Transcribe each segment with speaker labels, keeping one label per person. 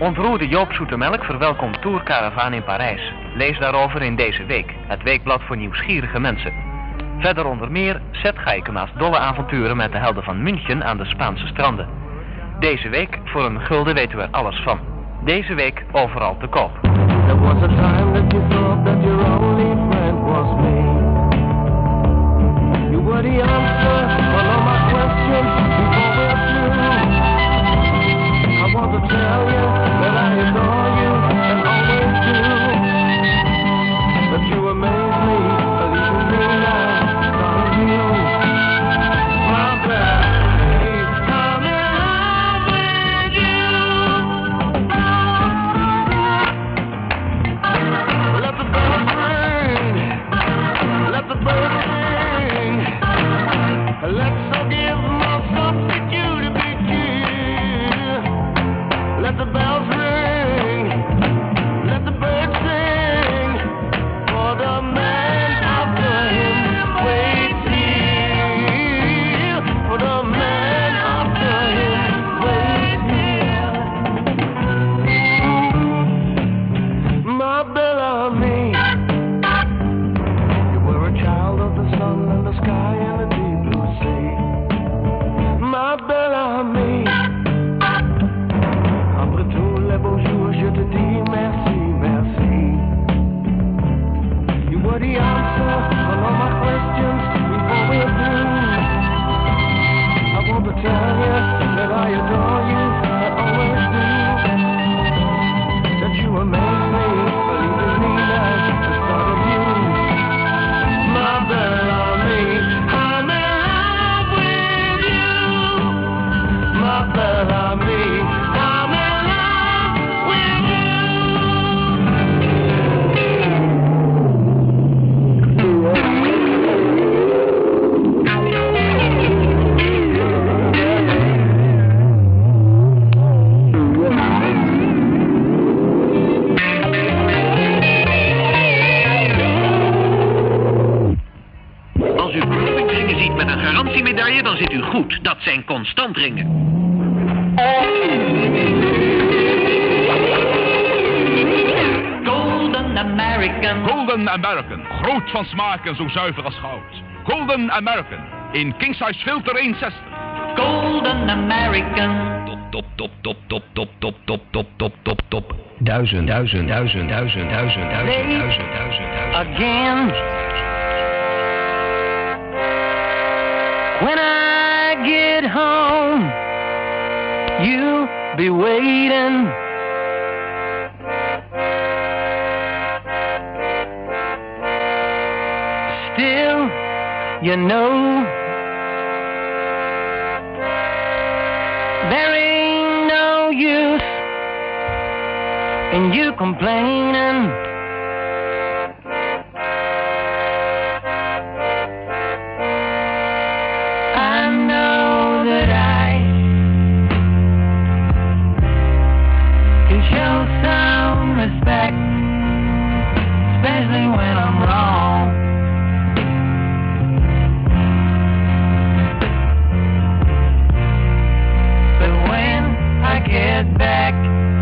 Speaker 1: Ontroerde Joop Zoetemelk verwelkomt Tourcaravaan in Parijs. Lees daarover in Deze Week, het weekblad voor nieuwsgierige mensen. Verder onder meer Seth Geikema's dolle avonturen met de helden van München aan de Spaanse stranden. Deze week voor een gulden weten we er alles van. Deze week overal te koop.
Speaker 2: There was a time that you thought that your only friend was me. You were the answer for all my questions before we're through. I want to tell you that I adore you and always do. But you amaze me, believe me now, starting you. My baby, I'm in love with you. Let the bells ring, let the birds sing. Let's forgive my substitute to be here. Let the bells ring, let the birds sing. For the man after him waits here. For the man after him waits here. My Bellamy, you were a child of the sun and the sky and the deep blue sea. My Bellamy, après tous les beaux jours, je te dis merci, merci. You were the answer on all my questions before we're through. I want to tell you that I adore you, I always do. That you amaze me, believe in me now, the start of you. My Bellamy, I'm in love with you. My Bellamy, I'm in love with you.
Speaker 3: Als u verlovingsringen ziet met een garantiemedaille, dan zit u goed. Dat zijn constant ringen.
Speaker 4: Golden American.
Speaker 5: Golden American. Groot van smaak en zo zuiver als goud. Golden American. In King Size Filter 160.
Speaker 4: Golden American.
Speaker 3: Top, top, top, top, top, top, top, top, top, top, top.
Speaker 2: Duizend.
Speaker 4: Again. When I get home, you'll be waiting. Still, you know, there ain't no use in you complaining. I know that I can show some respect, especially when I'm wrong. But when I get back,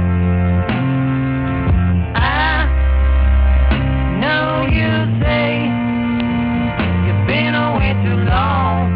Speaker 4: I know you say you've been away too long.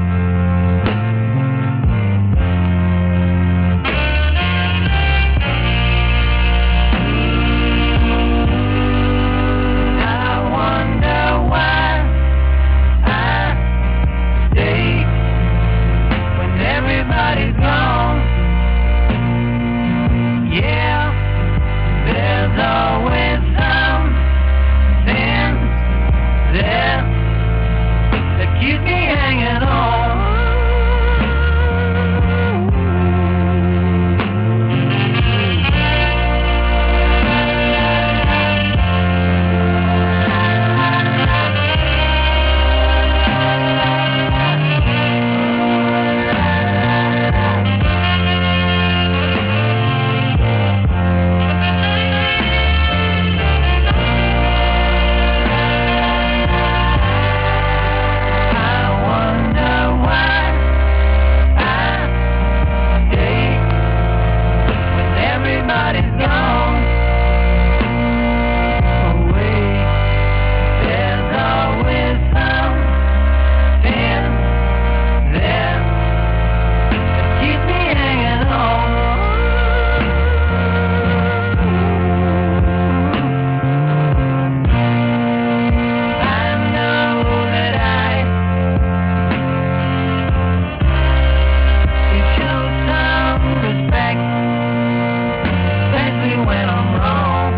Speaker 4: when I'm wrong.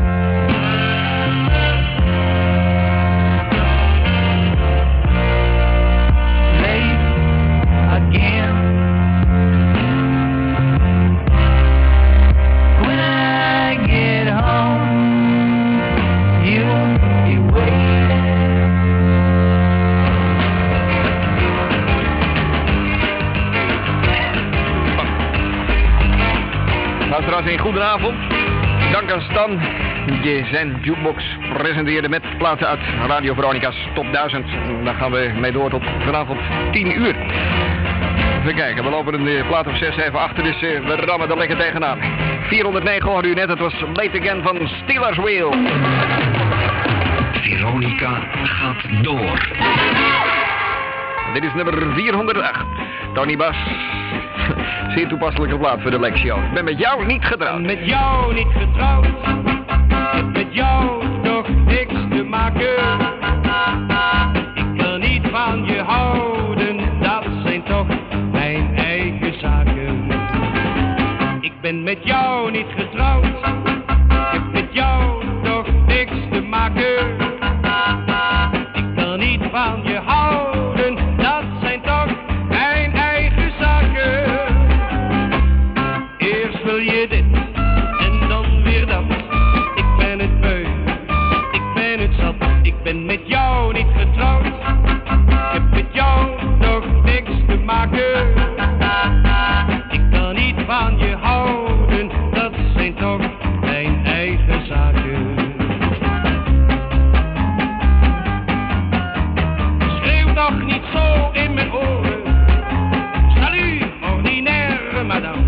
Speaker 4: Late again. When I get home, you'll be waiting.
Speaker 6: Luisteraars, een goedenavond. Dank aan Stan, die zijn jukebox presenteerde met platen uit Radio Veronica's Top 1000. Daar gaan we mee door tot vanavond 10 uur. Even kijken, we lopen een plaat of 6 even achter, dus we rammen er lekker tegenaan. 409 hoorde u net, het was Late Again van Steelers Wheel.
Speaker 3: Veronica gaat door.
Speaker 6: Dit is nummer 408. Tony Bas. Zeer toepasselijke plaat voor de Lex Show. Ik ben met jou niet getrouwd.
Speaker 2: Met jou niet getrouwd. Ik heb met jou toch niks te maken. Ik kan niet van je houden. Dat zijn toch mijn eigen zaken. Ik ben met jou niet getrouwd. Ik heb met jou toch niks te maken. Ik kan niet van je houden. Dat zijn toch mijn eigen zaken. Eerst wil je dit en dan weer dat. Ik ben het beu, ik ben het zat. Ik ben met jou niet getrouwd. Ik heb met jou nog niks te maken. Ik kan niet van je houden. Dat zijn toch mijn eigen zaken. Schreeuw toch niet zo in mijn oren. Salut, ordinaire madame.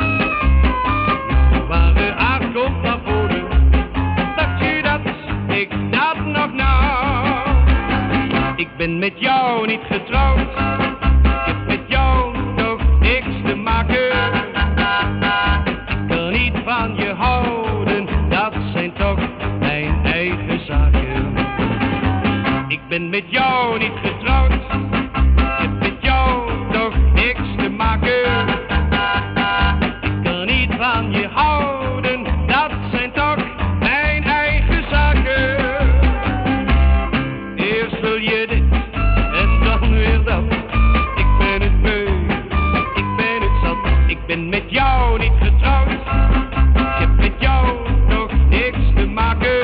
Speaker 2: Ware aard komt naar voren. Dacht je dat ik dat nog nou? Ik ben met jou niet getrouwd. Ik heb met jou nog niks te maken. Ik kan niet van je houden. Dat zijn toch mijn eigen zaken. Ik ben met jou niet getrouwd. Ik heb met jou nog niks te maken. Ik kan niet van je houden. Dat zijn toch mijn eigen zaken. Eerst wil je dit en dan weer dat. Ik ben het beu, ik ben het zat. Ik ben met jou niet getrouwd. Ik heb met jou nog niks te maken.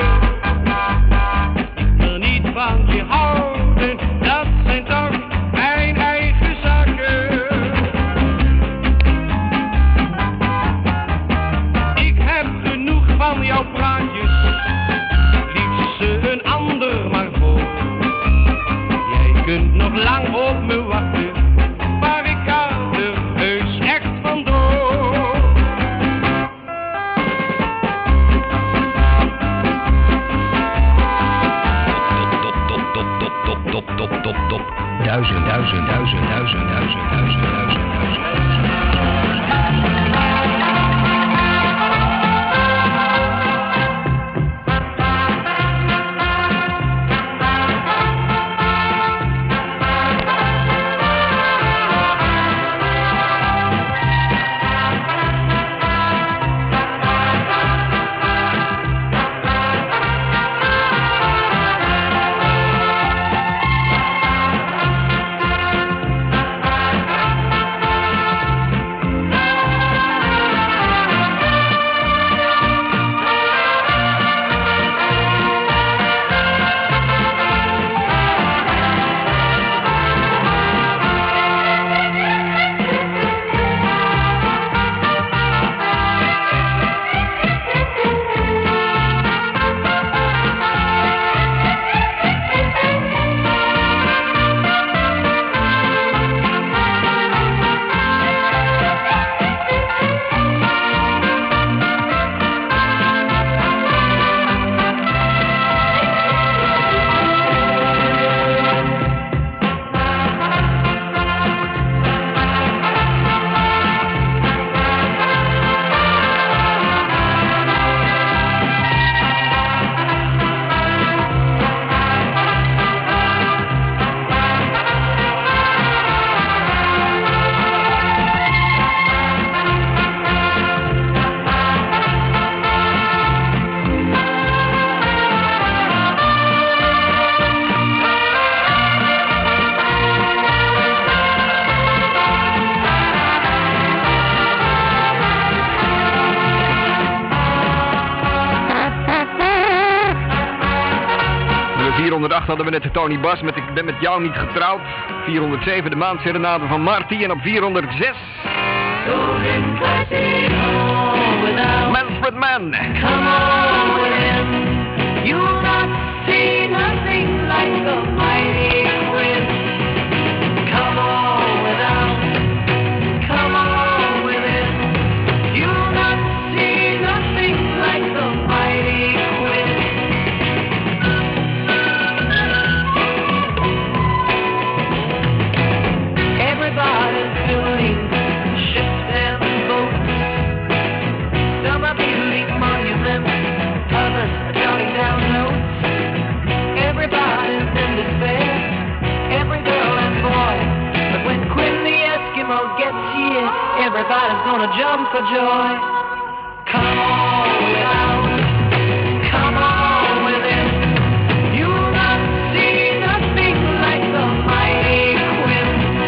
Speaker 2: Ik kan niet van je houden. Dat zijn toch mijn eigen zaken. Ik heb genoeg van jouw praatjes. Liefst ze een ander maar voor. Jij kunt nog lang op me wachten. Maar ik ga er heus echt vandoor.
Speaker 3: Top. 1000.
Speaker 6: 408 hadden we net Tony Bas met Ik ben met jou niet getrouwd. 407 de maandserenade van Marty. En op 406... Manfred Mann.
Speaker 4: Come on in. You'll not see nothing like the mighty Quinn. Come on without. Come on within. You'll not see nothing like the mighty Quinn. Everybody's building ships and boats. Some are building monuments, others are jotting down notes. Everybody's in despair, every girl and boy. But when Quinn the Eskimo gets here, everybody's gonna jump for joy. Come on without, come on within. You'll not see nothing like the mighty Quinn.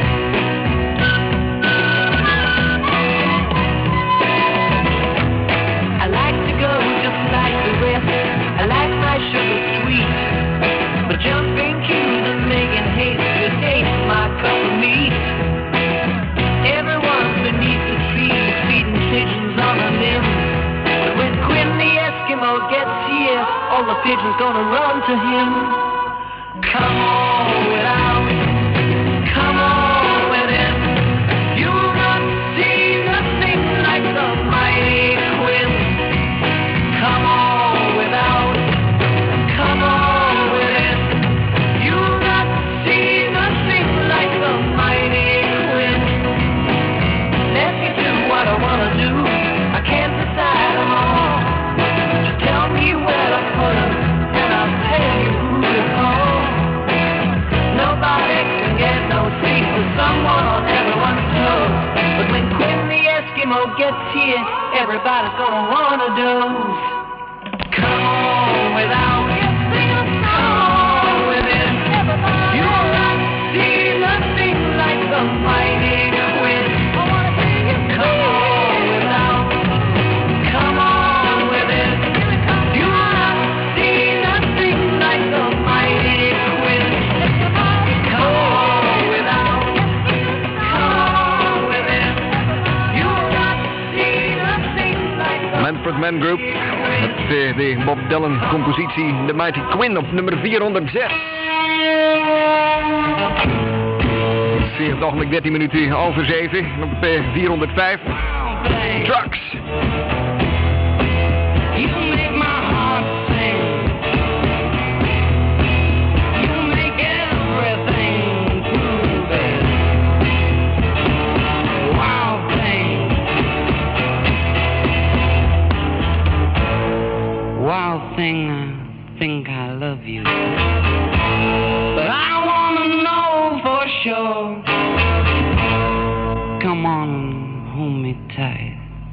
Speaker 4: I like to go just like the rest. I like my sugar sweet. But jumping queues and making haste just ain't my cup of meat. Everyone's beneath the trees, feeding pigeons on a limb. But when Quinn the Eskimo gets here, all the pigeons gonna run to him. Come on without, come on within. You'll not see nothing like the mighty Quinn. Come on without, come on within. You'll not see nothing like the mighty Quinn. Let me do what I wanna do. I can't decide them all. Just tell me where to put them, and I'll tell you who to call. Nobody can get no sleep with someone on everyone's toes. But when Quinn the Eskimo gets here, everybody's gonna wanna doze. Come on without, come on within. You'll not see nothing like the mighty Quinn. Come on without, come on within. You'll not see nothing like the mighty Quinn. Come on without, come on within. You'll not see nothing like the
Speaker 6: Manfred Mann Group. Met de Bob Dylan compositie The Mighty Quinn op nummer 406. Het is op het ogenblik 13 minuten over 7. Op 405. Trucks.
Speaker 4: You make my heart sing. You make everything groovy. Wild thing. Wild thing, I think I love you. But I wanna know for sure. Come on and hold me tight.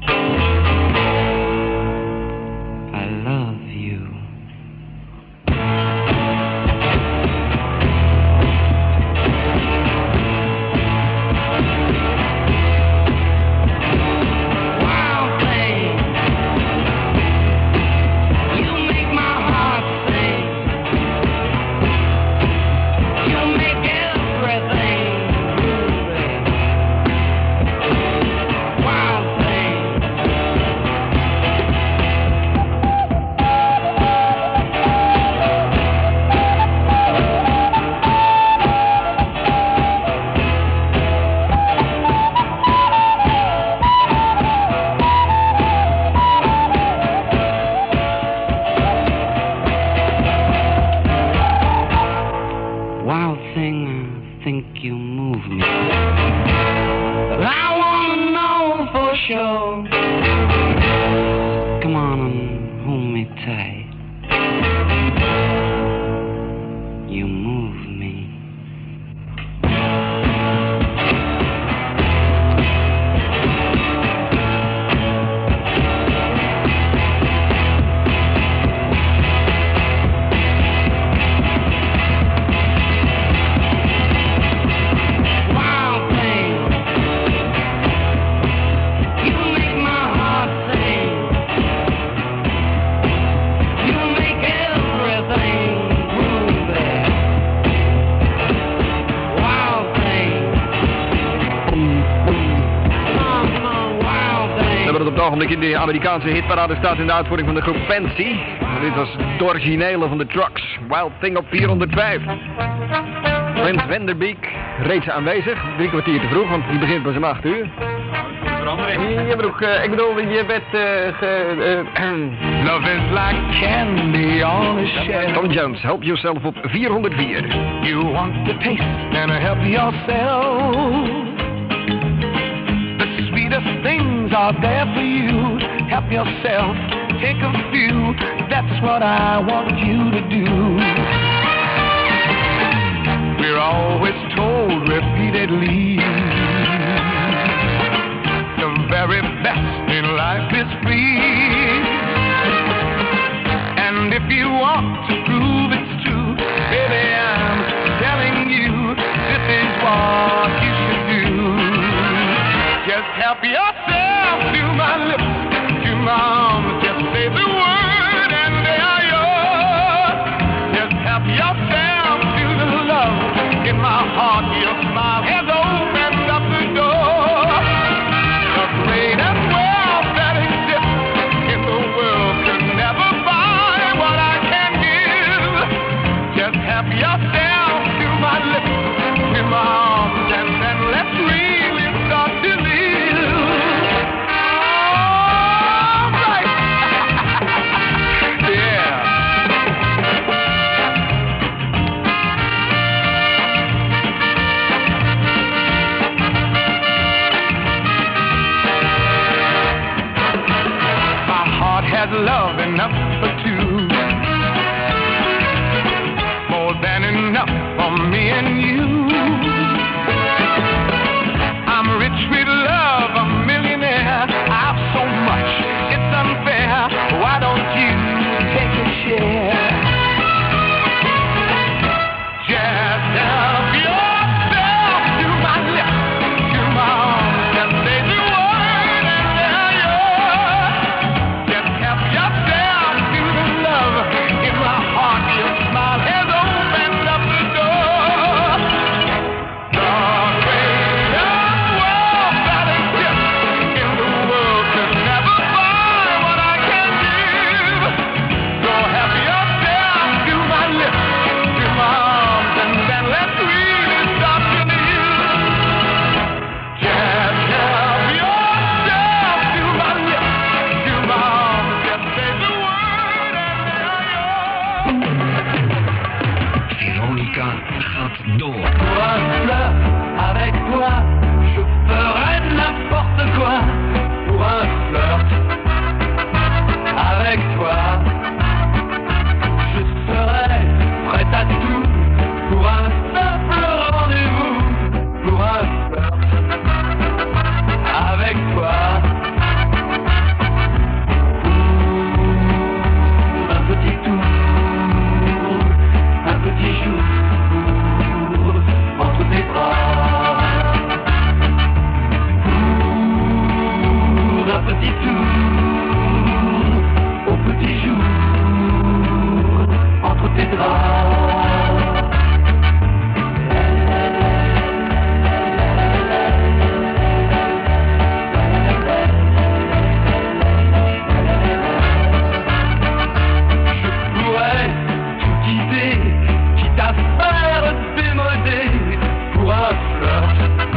Speaker 4: I love you. Wild thing, you make my heart sing. You make everything
Speaker 6: ogenblik in de Amerikaanse hitparade staat in de uitvoering van de groep Fancy. Dit was het originele van de Trucks, Wild Thing op 405. Frans Vanderbeek reeds aanwezig, 3 kwartier te vroeg, want die begint pas om 8 uur. Ja, broek, ik bedoel, je bent
Speaker 2: Love is like candy on a shelf.
Speaker 6: Tom Jones, Help Yourself op 404.
Speaker 2: You want to taste and help yourself. The sweetest things are there for you. Help yourself, take a few. That's what I want you to do. We're always told repeatedly the very best in life is free. And if you want to prove it's true, baby, I'm telling you, this is what you should do. Just help yourself to my lips, to my arms, just say the word and they are yours. Just help yourself to the love in my heart, your smile has opened up the door. The greatest wealth that exists in the world could never buy what I can give. Just help yourself to my lips, to my arms, and then let's really start to live. All right. Yeah. My heart has love enough for two, more than enough for me and you. I'm rich with love, a millionaire. I've so much, it's unfair. Why don't you take a share? Just help yourself to my lips, to my arms, and say the word and they're yours. Just help yourself to the love in my heart. Your smile has opened up the door. The greatest wealth that exists in the world could never buy what I can give. So help yourself to my lips, to my arms, and then let's really start to live. Just help yourself to my lips, to my arms, just say the word and they're yours.
Speaker 7: Veronica gaat door.
Speaker 4: Pour un flirt avec toi, je ferai n'importe quoi. Pour un flirt avec toi, je serai prête à tout. Pour un simple rendez-vous, pour un flirt avec toi. Pour un petit tour, un petit jour entre tes bras. Pour un petit tour au petit jour entre tes draps. Je pourrais tout quitter, quitte à faire démoder pour un flirt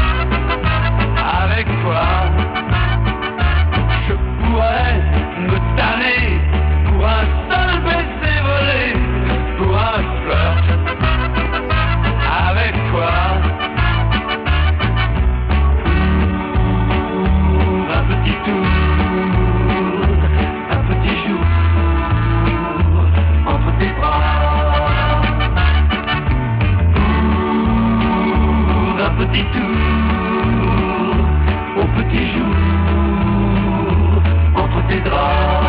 Speaker 4: avec toi. Je pourrais me tanner pour un seul baiser volé, pour un flirt avec toi. Pour un petit tour, un petit jour entre tes bras. Pour un petit tour au petit jour entre tes draps.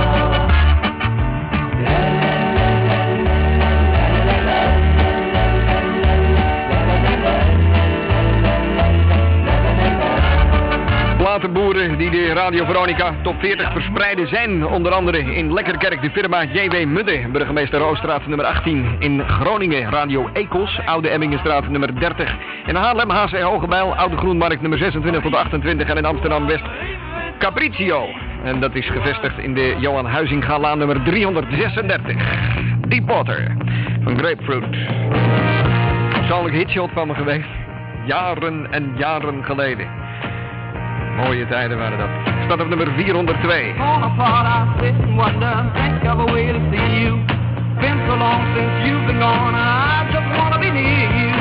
Speaker 6: Platenboeren die de Radio Veronica Top 40 verspreiden zijn onder andere in Lekkerkerk de firma J.W. Mudde, burgemeester Roosstraat nummer 18 in Groningen, Radio Ekels, Oude Emmingenstraat nummer 30 in Haarlem, H.C. Hogebijl, Oude Groenmarkt nummer 26 tot 28 en in Amsterdam West Capriccio. En dat is gevestigd in de Johan Huizingalaan nummer 336. Deepwater van Grapefruit. Persoonlijk hitshot van me geweest. Jaren en jaren geleden. Mooie tijden waren dat. Staat op nummer 402.
Speaker 2: Fall apart, I sit and wonder, think of a way to see you. Been so long since you've been gone, I just wanna be near you.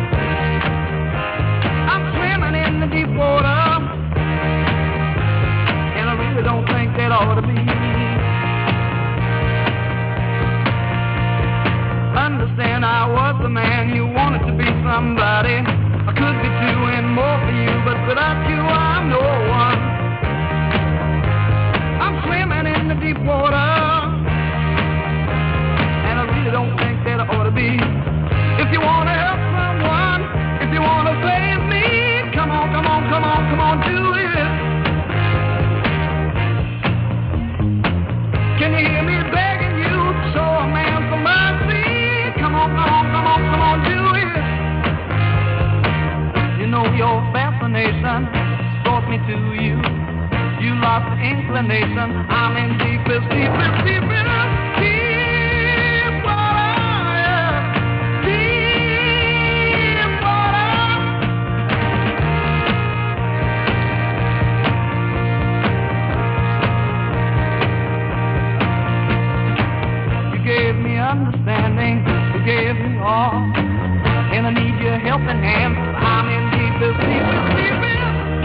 Speaker 2: I'm swimming in the deep water, and I really don't think that ought to be. Understand I was the man you wanted to be somebody. I could be doing more for you, but without you I'm no one. I'm swimming in the deep water, and I really don't think that I ought to be. If you want to help someone, if you want to save me, come on, come on, come on, come on, do it. Can you hear me begging you to show a man some mercy? Come on, come on, come on, come on, do it. You know your fascination brought me to you. You lost the inclination. I'm in deepest, deepest, deepest, deep water. Deep water. You gave me understanding. You gave me all. And I need your helping hand. I'm in deepest, deepest, deepest.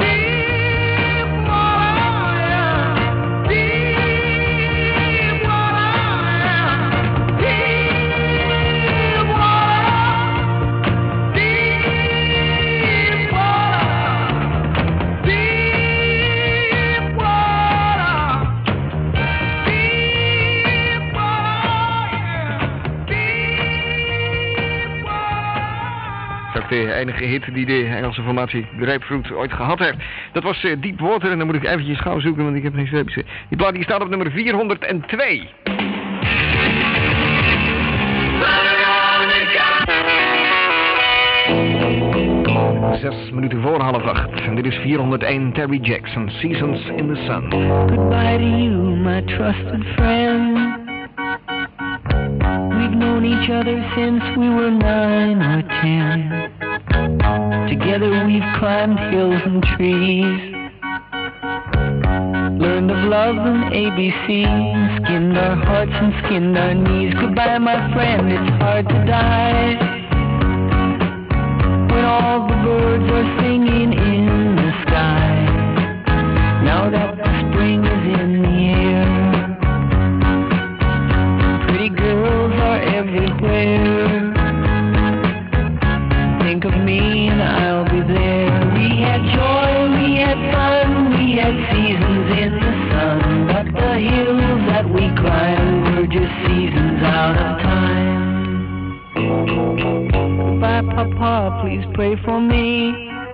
Speaker 6: De enige hit die de Engelse formatie Grapefruit ooit gehad heeft. Dat was Deepwater en dan moet ik eventjes gauw zoeken, want ik heb geen streepjes. Die plaat die staat op nummer 402. Zes minuten voor 7:30. En dit is 401 Terry Jackson, Seasons in the Sun.
Speaker 4: Goodbye to you, my trusted friend. We've known each other since we were 9 or 10. Together we've climbed hills and trees, learned of love and ABC, skinned our hearts and skinned our knees. Goodbye, my friend, it's hard to die when all the birds are singing in the sky. Now that the spring is in the air, pretty girls are everywhere. Think of me and I'll be there. We had joy, we had fun, we had seasons in the sun, but the hills that we climbed were just seasons out of time. Goodbye, Papa, please pray for me.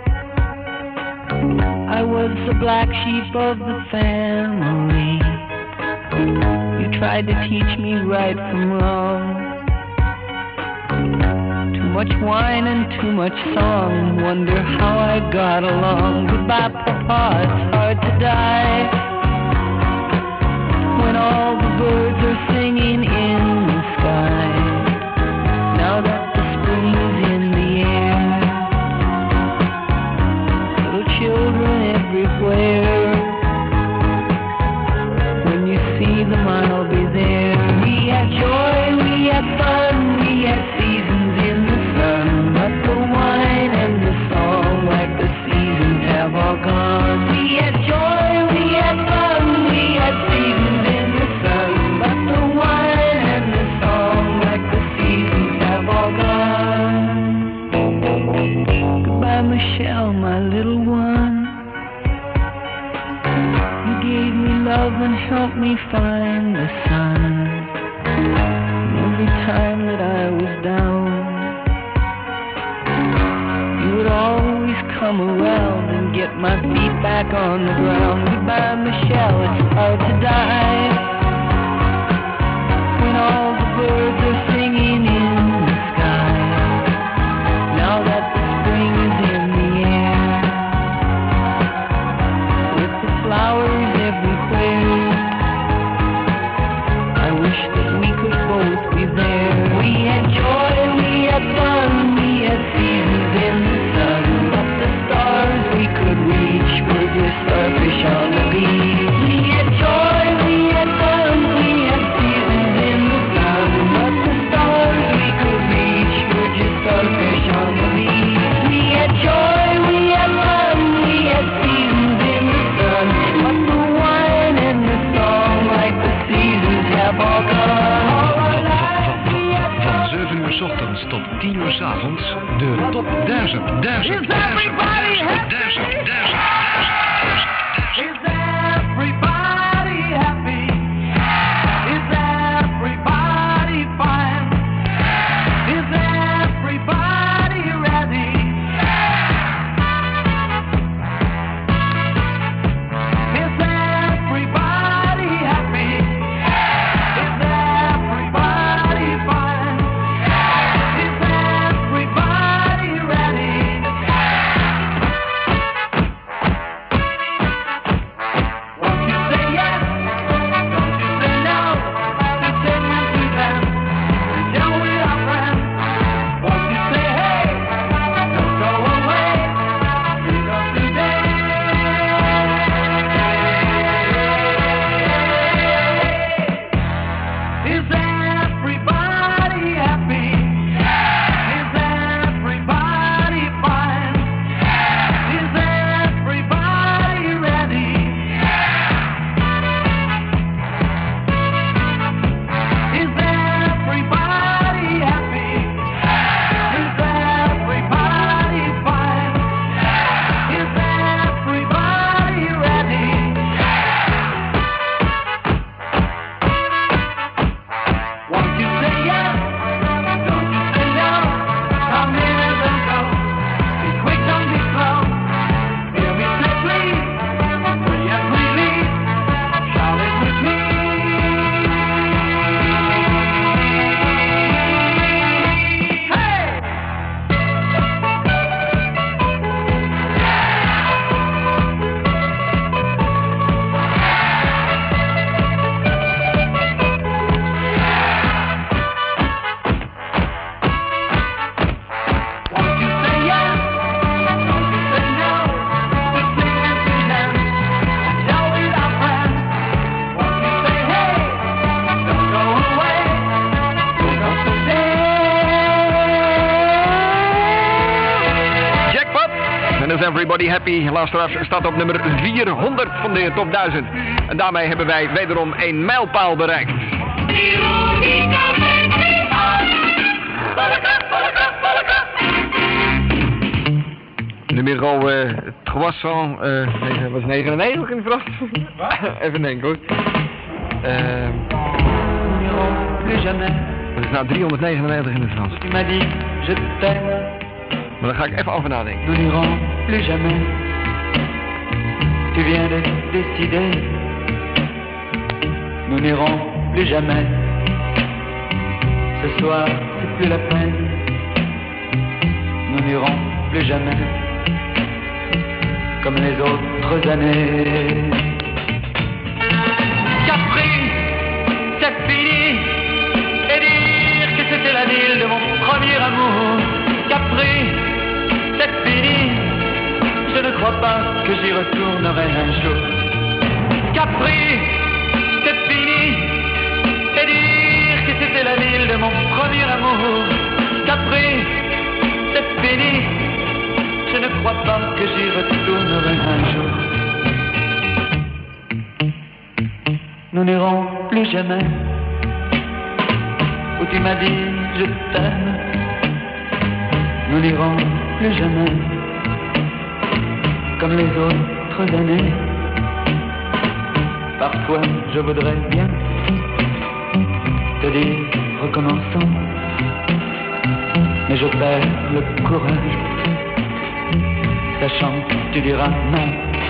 Speaker 4: I was the black sheep of the family. You tried to teach me right from wrong. Too much wine and too much song, wonder how I got along. Goodbye, Papa, it's hard to die when all the birds are singing in the sky. Now that the spring is in the air, little children everywhere. When you see them, I'll be there. We had joy, we had fun, we had seasons in the sun, but the wine and the song, like the seasons, have all gone. We had joy, we had fun, we had seasons in the sun, but the wine and the song, like the seasons, have all gone. Goodbye, Michelle, my little one. You gave me love and helped me find the sun. Every time that I was down, you would always come around and get my feet back on the ground. Goodbye, Michelle, it's hard to die when all the birds are singing in the sky. Now that the spring is in the air, with the flowers everywhere.
Speaker 7: Van 7 uur 's ochtends tot 10 uur 's avonds de top 1000.
Speaker 4: Is everybody happy? Is everybody fine? Is everybody ready? Is everybody happy? Is everybody fine? Is everybody ready? Won't you say yes? Don't you say no? Just say yes to them. Shall we, our friends? Won't you say hey? Don't go away. Leave us today. Is everybody happy? Is everybody fine? Is everybody ready? Is everybody happy? Is everybody fine? Is everybody ready? Won't you say yes? Don't you say no? Come here and go. Be quick, don't be slow. Hear me say please. Free and freely. Shout it with me. Hey! Won't you say yes? Don't you say no? Just sing and pretend. Shall we, our friends? Won't you say hey? Don't go away. Don't go today.
Speaker 6: Jackpot! En is Everybody Happy. Luisteraars staat op nummer 400 van de top 1000. En daarmee hebben wij wederom een mijlpaal bereikt. Numero 300, nee, was 99 in Frans. Even denken hoor.
Speaker 4: Plus jamais.
Speaker 6: Dat is nou 399 in het Frans.
Speaker 4: Tu m'as dit je t'aime.
Speaker 6: Maar daar ga ik even over nadenken.
Speaker 4: Nous n'irons plus jamais. Tu viens de décider. Nous n'irons plus jamais. Ce soir, c'est plus la peine. Nous n'irons plus jamais. Comme les autres années. Capri, c'est fini. Et dire que c'était la ville de mon premier amour. Capri, c'est fini. Je ne crois pas que j'y retournerai un jour. Capri, c'est fini. Et dire que c'était la ville de mon premier amour. Capri, c'est fini. Je ne crois pas que j'y retournerai un jour. Nous n'irons plus jamais où tu m'as dit je t'aime. Nous n'irons plus jamais comme les autres années. Parfois je voudrais bien te dire recommençons, mais je perds le courage, sachant que tu diras non.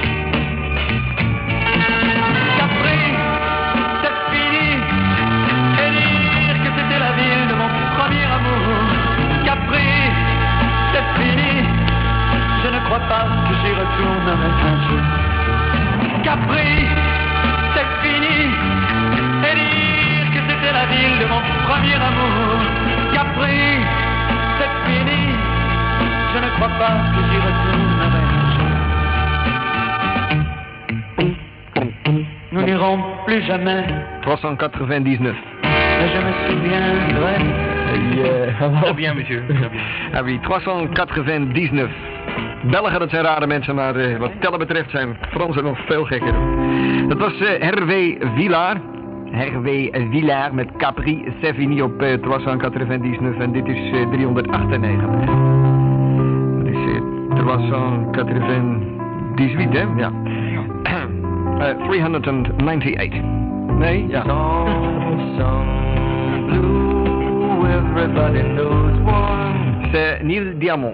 Speaker 4: Capri, c'est fini, et dire que c'était la ville de mon premier amour. Capri, c'est fini, je ne crois pas que j'y retournerai un jour. Capri, c'est fini, et dire que c'était la ville de mon premier amour. Capri, c'est fini, je ne crois pas que j'y retournerai un jour. Nous n'irons plus jamais,
Speaker 6: 399.
Speaker 4: mais je me souviendrai.
Speaker 1: Très bien, monsieur. Très bien.
Speaker 6: Ah oui, 399. Belgen, dat zijn rare mensen, maar wat tellen betreft zijn Fransen nog veel gekker. Dat was Hervé Villard. Hervé Villard met Capri Sévigny op 399 en dit is 398. Dat is 398, hè? Ja. 398. Nee, ja.
Speaker 2: Song blue, everybody knows one.
Speaker 6: C'est Neil Diamond.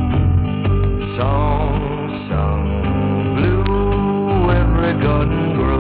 Speaker 2: Song blue, every garden grows.